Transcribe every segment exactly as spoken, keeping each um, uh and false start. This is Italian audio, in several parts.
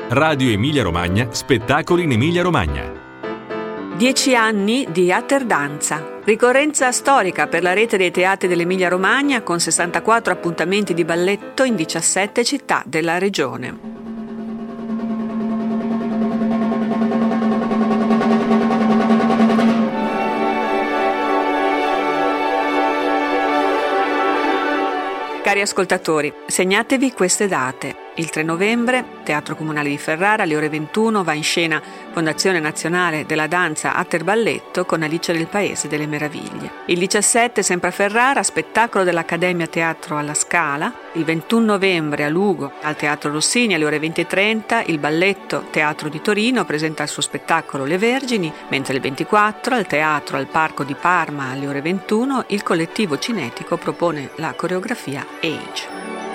Radio Emilia Romagna, spettacoli in Emilia Romagna. Dieci anni di Aterdanza. Ricorrenza storica per la rete dei teatri dell'Emilia Romagna con sessantaquattro appuntamenti di balletto in diciassette città della regione. Cari ascoltatori, segnatevi queste date. Il tre novembre, Teatro Comunale di Ferrara, alle ore ventuno, va in scena Fondazione Nazionale della Danza Aterballetto con Alice nel Paese delle Meraviglie. Il diciassette, sempre a Ferrara, spettacolo dell'Accademia Teatro alla Scala. Il ventuno novembre a Lugo, al Teatro Rossini, alle ore venti e trenta, il Balletto Teatro di Torino presenta il suo spettacolo Le Vergini, mentre il ventiquattro, al Teatro al Parco di Parma, alle ore ventuno, il collettivo cinetico propone la coreografia Age.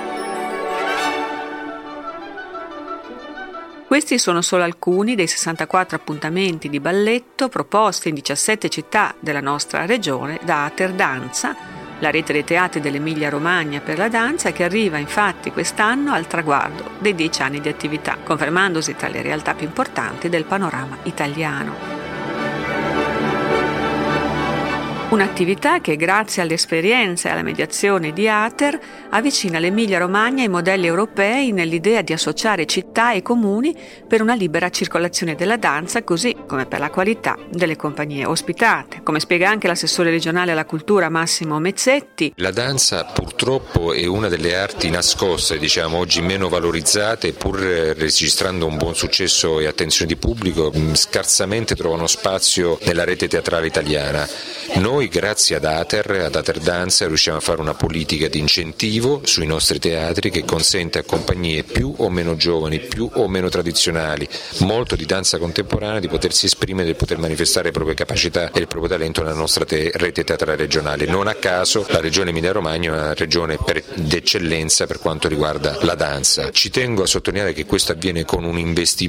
Questi sono solo alcuni dei sessantaquattro appuntamenti di balletto proposti in diciassette città della nostra regione da Aterdanza, la rete dei teatri dell'Emilia Romagna per la danza, che arriva infatti quest'anno al traguardo dei dieci anni di attività, confermandosi tra le realtà più importanti del panorama italiano. Un'attività che, grazie all'esperienza e alla mediazione di Ater, avvicina l'Emilia Romagna ai modelli europei nell'idea di associare città e comuni per una libera circolazione della danza, così come per la qualità delle compagnie ospitate. Come spiega anche l'assessore regionale alla cultura Massimo Mezzetti, la danza purtroppo è una delle arti nascoste, diciamo oggi meno valorizzate, pur registrando un buon successo e attenzione di pubblico, scarsamente trovano spazio nella rete teatrale italiana. Noi grazie ad Ater, ad Aterdanza, riusciamo a fare una politica di incentivo sui nostri teatri che consente a compagnie più o meno giovani, più o meno tradizionali, molto di danza contemporanea, di potersi esprimere, di poter manifestare le proprie capacità e il proprio talento nella nostra te- rete teatrale regionale. Non a caso la regione Emilia Romagna è una regione per d'eccellenza per quanto riguarda la danza. Ci tengo a sottolineare che questo avviene con un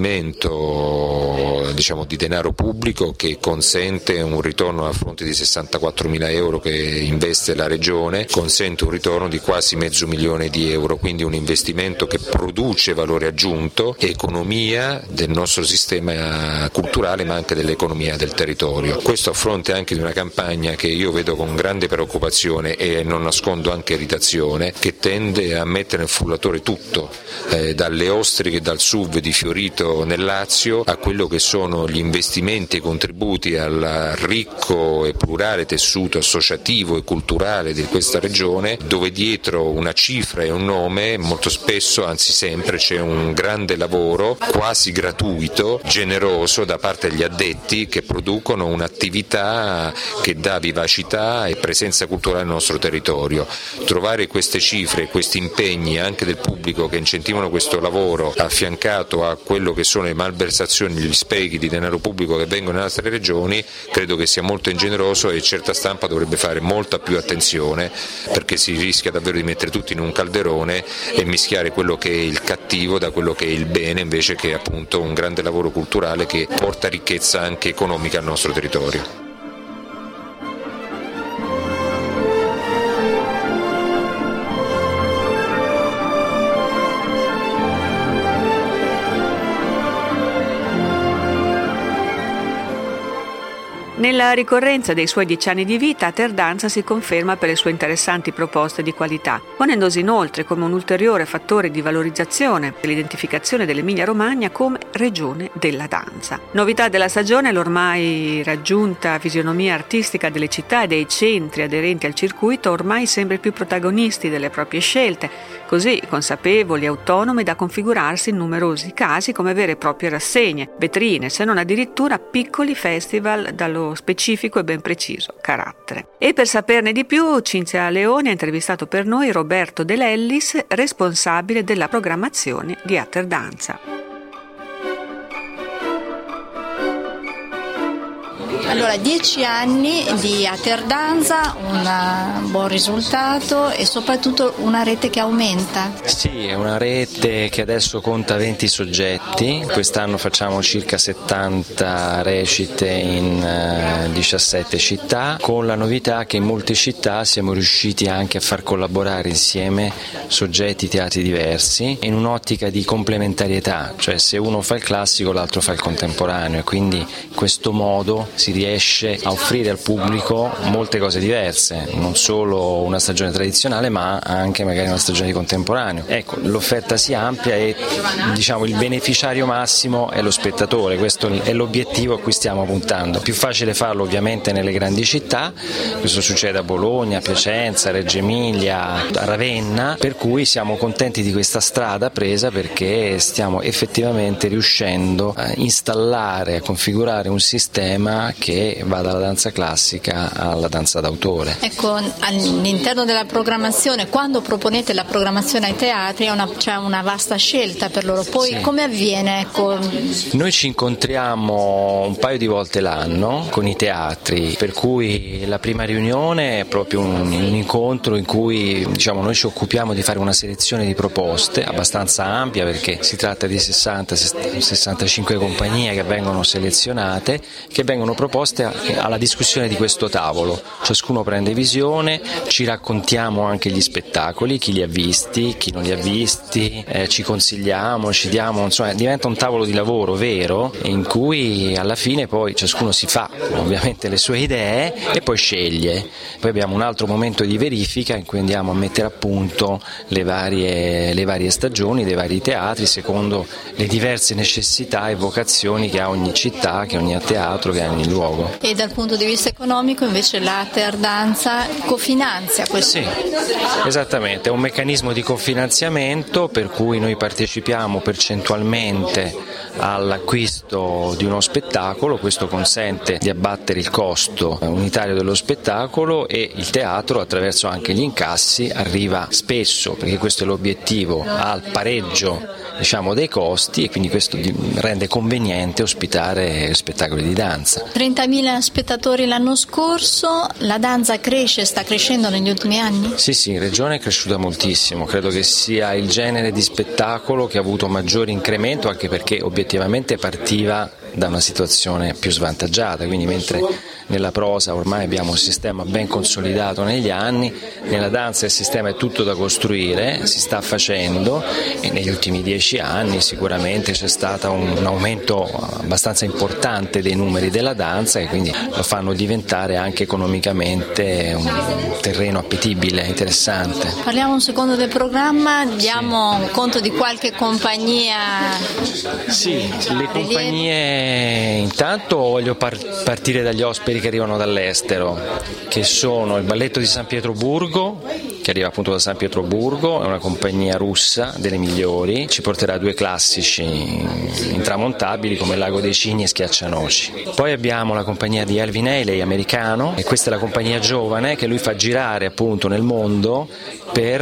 investimento, diciamo, di denaro pubblico che consente un ritorno a fronte di sessantaquattromila euro che investe la regione, consente un ritorno di quasi mezzo milione di euro, quindi un investimento che produce valore aggiunto, economia del nostro sistema culturale ma anche dell'economia del territorio. Questo a fronte anche di una campagna che io vedo con grande preoccupazione e non nascondo anche irritazione, che tende a mettere nel frullatore tutto, eh, dalle ostriche, dal S U V di Fiorito nel Lazio a quello che sono gli investimenti e contributi al ricco e plurale tessuto associativo e culturale di questa regione, dove dietro una cifra e un nome molto spesso, anzi sempre, c'è un grande lavoro quasi gratuito, generoso da parte degli addetti che producono un'attività che dà vivacità e presenza culturale al nostro territorio. Trovare queste cifre, questi impegni anche del pubblico che incentivano questo lavoro affiancato a quello che sono le malversazioni, gli sprechi di denaro pubblico che vengono nelle altre regioni, credo che sia molto ingeneroso e certa stampa dovrebbe fare molta più attenzione, perché si rischia davvero di mettere tutti in un calderone e mischiare quello che è il cattivo da quello che è il bene, invece che appunto un grande lavoro culturale che porta ricchezza anche economica al nostro territorio. Nella ricorrenza dei suoi dieci anni di vita, Aterdanza si conferma per le sue interessanti proposte di qualità, ponendosi inoltre come un ulteriore fattore di valorizzazione dell'identificazione dell'Emilia Romagna come regione della danza. Novità della stagione è l'ormai raggiunta fisionomia artistica delle città e dei centri aderenti al circuito, ormai sempre più protagonisti delle proprie scelte, così consapevoli e autonomi da configurarsi in numerosi casi come vere e proprie rassegne, vetrine, se non addirittura piccoli festival dallo specifico e ben preciso carattere. E per saperne di più, Cinzia Leoni ha intervistato per noi Roberto De Lellis, responsabile della programmazione di Aterdanza. Allora, dieci anni di Aterdanza, un buon risultato e soprattutto una rete che aumenta. Sì, è una rete che adesso conta venti soggetti, quest'anno facciamo circa settanta recite in diciassette città, con la novità che in molte città siamo riusciti anche a far collaborare insieme soggetti, teatri diversi, in un'ottica di complementarietà, cioè se uno fa il classico l'altro fa il contemporaneo, e quindi in questo modo si riesce a offrire al pubblico molte cose diverse, non solo una stagione tradizionale ma anche magari una stagione di contemporaneo. Ecco, l'offerta si amplia e diciamo il beneficiario massimo è lo spettatore, questo è l'obiettivo a cui stiamo puntando. Più facile farlo ovviamente nelle grandi città, questo succede a Bologna, a Piacenza, a Reggio Emilia, a Ravenna, per cui siamo contenti di questa strada presa perché stiamo effettivamente riuscendo a installare, a configurare un sistema che va dalla danza classica alla danza d'autore. Ecco, all'interno della programmazione, quando proponete la programmazione ai teatri, una, c'è una vasta scelta per loro, poi sì. Come avviene? Ecco... Noi ci incontriamo un paio di volte l'anno con i teatri, per cui la prima riunione è proprio un, un incontro in cui diciamo, noi ci occupiamo di fare una selezione di proposte abbastanza ampia, perché si tratta di sessanta sessantacinque compagnie che vengono selezionate, che vengono proposte alla discussione di questo tavolo. Ciascuno prende visione, ci raccontiamo anche gli spettacoli, chi li ha visti, chi non li ha visti, eh, ci consigliamo, ci diamo, insomma diventa un tavolo di lavoro vero in cui alla fine poi ciascuno si fa ovviamente le sue idee e poi sceglie. Poi abbiamo un altro momento di verifica in cui andiamo a mettere a punto le varie, le varie stagioni dei vari teatri secondo le diverse necessità e vocazioni che ha ogni città, che ogni teatro, che ha ogni luogo. E dal punto di vista economico invece l'Aterdanza cofinanzia questo? Sì, esattamente, è un meccanismo di cofinanziamento per cui noi partecipiamo percentualmente all'acquisto di uno spettacolo, questo consente di abbattere il costo unitario dello spettacolo e il teatro attraverso anche gli incassi arriva spesso, perché questo è l'obiettivo, al pareggio diciamo dei costi e quindi questo rende conveniente ospitare spettacoli di danza. trentamila spettatori l'anno scorso, la danza cresce, sta crescendo negli ultimi anni? Sì, sì, in Regione è cresciuta moltissimo, credo che sia il genere di spettacolo che ha avuto maggiore incremento, anche perché obiettivamente partiva da una situazione più svantaggiata, quindi mentre nella prosa ormai abbiamo un sistema ben consolidato negli anni, nella danza il sistema è tutto da costruire, si sta facendo e negli ultimi dieci anni sicuramente c'è stato un aumento abbastanza importante dei numeri della danza e quindi lo fanno diventare anche economicamente un terreno appetibile, interessante. Parliamo un secondo del programma, diamo sì. conto di qualche compagnia. Sì, le compagnie, intanto voglio par- partire dagli ospiti che arrivano dall'estero, che sono il Balletto di San Pietroburgo, che arriva appunto da San Pietroburgo, è una compagnia russa delle migliori, ci porterà due classici intramontabili come Lago dei Cigni e Schiaccianoci. Poi abbiamo la compagnia di Alvin Ailey, americano, e questa è la compagnia giovane che lui fa girare appunto nel mondo per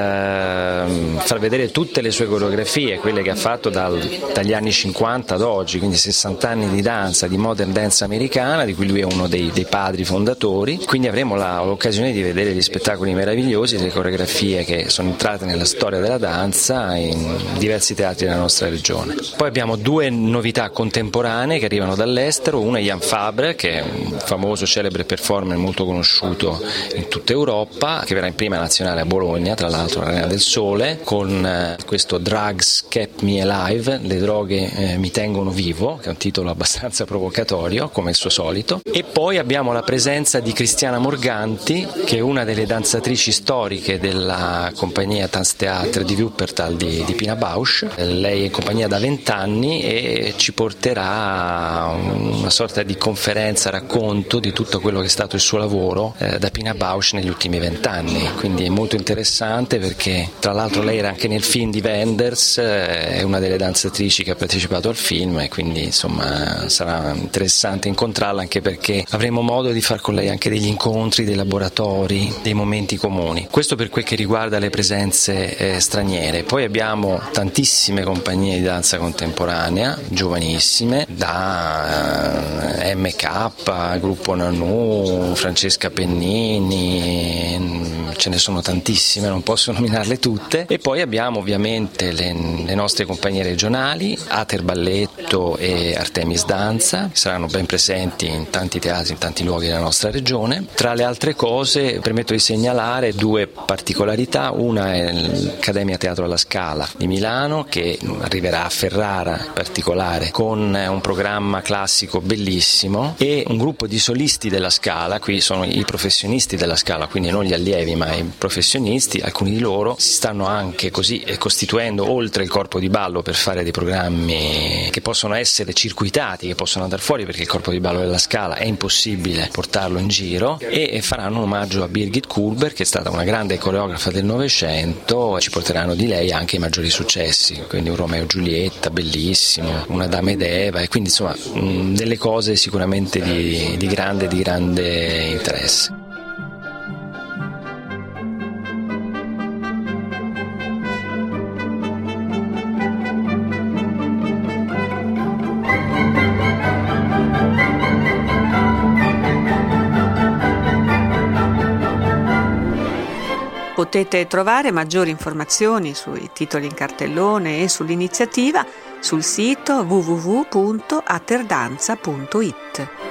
eh, far vedere tutte le sue coreografie, quelle che ha fatto dal, dagli anni cinquanta ad oggi, quindi sessanta anni di danza, di modern dance americana, di cui lui è uno dei, dei padri fondatori, quindi avremo la, l'occasione di vedere gli spettacoli meravigliosi, delle coreografie che sono entrate nella storia della danza in diversi teatri della nostra regione. Poi abbiamo due novità contemporanee che arrivano dall'estero, una è Jan Fabre, che è un famoso, celebre performer molto conosciuto in tutta Europa, che verrà in prima nazionale a Bologna, tra l'altro all'Arena del Sole, con eh, questo Drugs Kept Me Alive, le droghe eh, mi tengono vivo, che è un titolo abbastanza provocatorio come il suo solito. E poi abbiamo la presenza di Cristiana Morganti, che è una delle danzatrici storiche della compagnia Tanztheater di Wuppertal di, di Pina Bausch. Lei è in compagnia da vent'anni e ci porterà una sorta di conferenza, racconto di tutto quello che è stato il suo lavoro eh, da Pina Bausch negli ultimi vent'anni, quindi è molto interessante perché tra l'altro lei era anche nel film di Wenders, eh, è una delle danzatrici che ha partecipato al film e quindi insomma sarà interessante incontrarla, anche perché avremo modo di far con lei anche degli incontri, dei laboratori, dei momenti comuni. Questo per quel che riguarda le presenze eh, straniere. Poi abbiamo tantissime compagnie di danza contemporanea, giovanissime, da eh, M K, Gruppo Nanu, Francesca Pennini, ce ne sono tantissime, non posso nominarle tutte. E poi abbiamo ovviamente le, le nostre compagnie regionali, Ater Balletto e Artemis Danza, che saranno ben presenti in tanti teatri, in tanti luoghi della nostra regione. Tra le altre cose permetto di segnalare due particolarità: una è l'Accademia Teatro alla Scala di Milano, che arriverà a Ferrara in particolare con un programma classico bellissimo, e un gruppo di solisti della Scala. Qui sono i professionisti della Scala, quindi non gli allievi ma i professionisti. Alcuni di loro si stanno anche così costituendo oltre il corpo di ballo per fare dei programmi che possono essere circuitati, che possono andare fuori, perché il corpo di ballo della Scala è impossibile portarlo in giro, e faranno un omaggio a Birgit Kullberg, che è stata una grande coreografa del Novecento, e ci porteranno di lei anche i maggiori successi, quindi un Romeo e Giulietta bellissimo, una Dama ed Eva, e quindi insomma mh, delle cose sicuramente di, di grande di grande interesse. Potete trovare maggiori informazioni sui titoli in cartellone e sull'iniziativa sul sito w w w punto aterdanza punto i t.